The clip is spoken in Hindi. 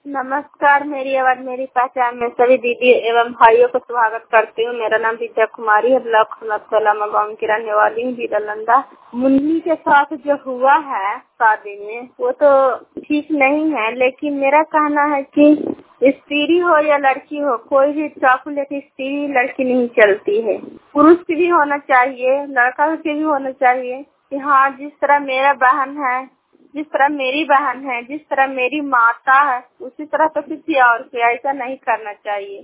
नमस्कार। मेरी आवाज मेरी पहचान में सभी दीदी एवं भाइयों को स्वागत करती हूँ। मेरा नाम विद्या कुमारी है। ब्लॉक सोलामा गाँव की रहने वाली हूँ, बीरलंदा। मुन्नी के साथ जो हुआ है शादी में वो तो ठीक नहीं है, लेकिन मेरा कहना है कि स्त्री हो या लड़की हो, कोई भी चाकू लेके स्त्री लड़की नहीं चलती है। पुरुष की भी होना चाहिए, लड़का की भी होना चाहिए कि हाँ, जिस तरह मेरा बहन है, जिस तरह मेरी बहन है, जिस तरह मेरी माता है, उसी तरह तो किसी और को ऐसा नहीं करना चाहिए।